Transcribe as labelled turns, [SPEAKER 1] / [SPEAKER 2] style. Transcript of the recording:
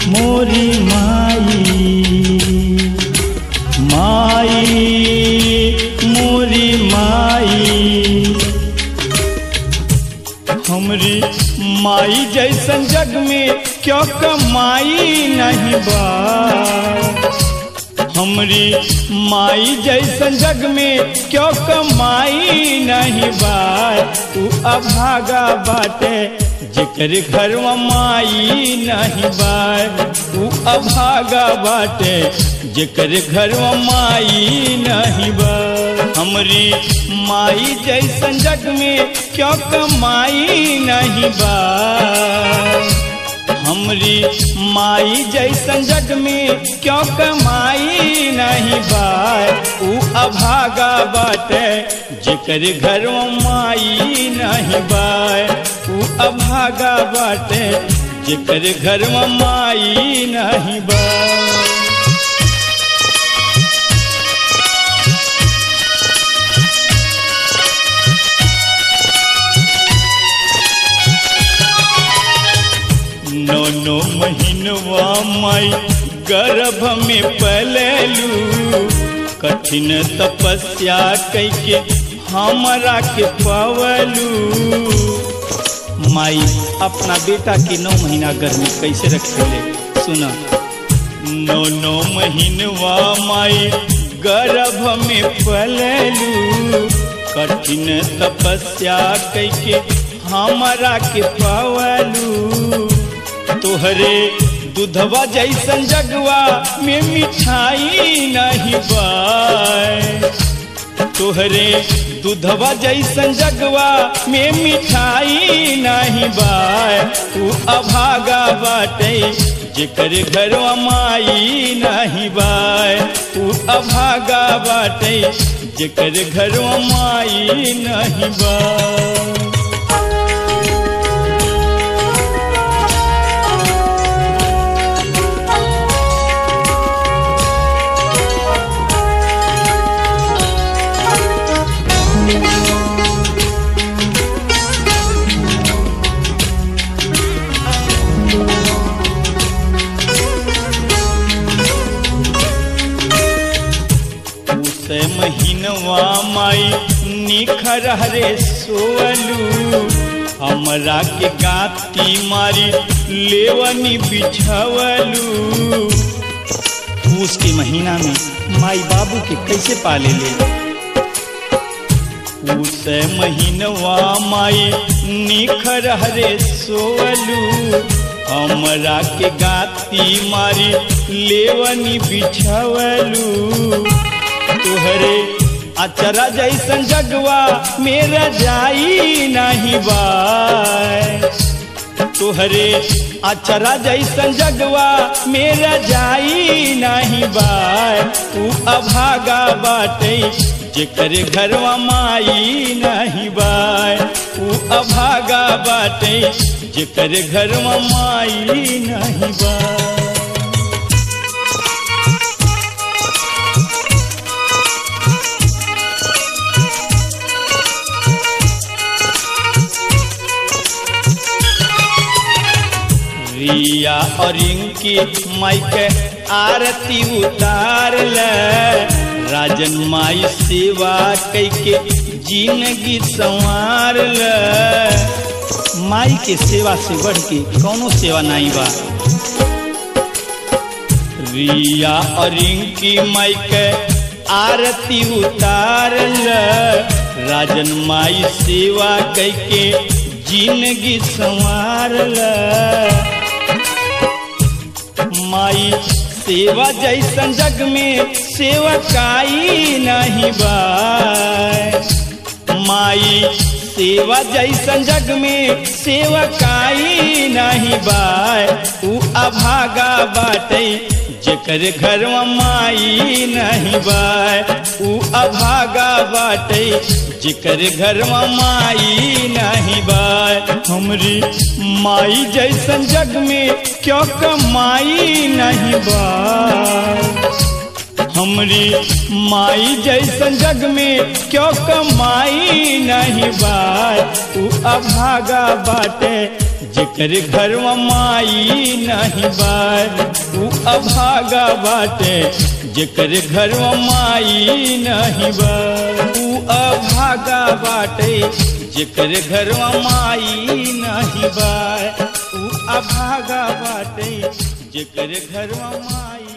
[SPEAKER 1] मोरी माई, माई मोरी माई। हमरी माई जैसन जग में क्यों कमाई नहीं बा। हमरी माई जैसन जग में क्यों कमाई नहीं बा। तू अभागा बाटे जेकर घर में माई नहीं बा। तू अभागा बाटे जेकर घर में माई नहीं बा। हमरी माई जैसन जग में क्यों कमाई नहीं बा। हमरी माई जैसन जग में क्यों कमाई नहीं बा। ऊ अभागा बाटे जेकर घर में माई नहीं बा। ऊ अभागा बाटे जेकर घर में माई नहीं बा। नौ महीनवा माई गर्भ में पलेलू। कठिन तपस्या कैके हमरा के पवलू। माई अपना बेटा के 9 महीना गर्भ में कैसे रखेले सुना। 9 महीनवा माई गर्भ में पलेलू। कठिन तपस्या कैके हमरा के पवलू। तोहरे दूधवा जैसन जगवा में मिठाई नहीं बा। तोहरे दूधवा जैसन जगवा में मिठाई नहीं बा। तू अभागा बाटे जेकर घर में माई नहीं बा। तू अभागा बाटे जेकर घर में माई नहीं बा। महीनवा माई निखर हरे सोवलू। हमरा के गाती मारी लेवनी बिछवलू। पूस के महीना में माई बाबू के कैसे पाले ले। पूस महीनवा माई निखर हरे सोवलू। हमरा के गाती मारी लेवनी बिछवलू। तुहरे अचरा जैसन जगवा मेरा जाई नहीं बा। तुहरे अचरा जैसन जगवा मेरा जाई नहीं बा। तू अभागा बाटे जेकर घर में माई नहीं बा। तू अभागा बाटे जेकर घर में माई नहीं बा। रिया और इनकी माई के आरती उतार ले। राजन माई सेवा कैके जिंदगी संवार ले। माई के सेवा से बढ़ के कौनो सेवा नहीं बा। रिया और इनकी माई के आरती उतार ले। राजन माई सेवा कैके जिंदगी संवार ले। माई सेवा जैसन जग में सेवकाई नहीं बा। माई सेवा जैसन जग में सेवकाई नहीं बा। ऊ अभागा बाटे जेकर घर में माई नहीं बा। ऊ अभागा बाटे जेकर घर में माई नहीं बा। हमरी माई जैसन जग में क्यों कमाई नहीं बा। हमरी माई जैसन जग में क्यों कमाई नहीं बा। ऊ अभागा बाटे जेकर घरवा माई नहीं बाय। ऊ अभागा बाटे जेकर घरवा माई नहीं बाय। ऊ अभागा बाटे जेकर घरवा माई नहीं बाय। ऊ अभागा बाटे जेकर घरवा माई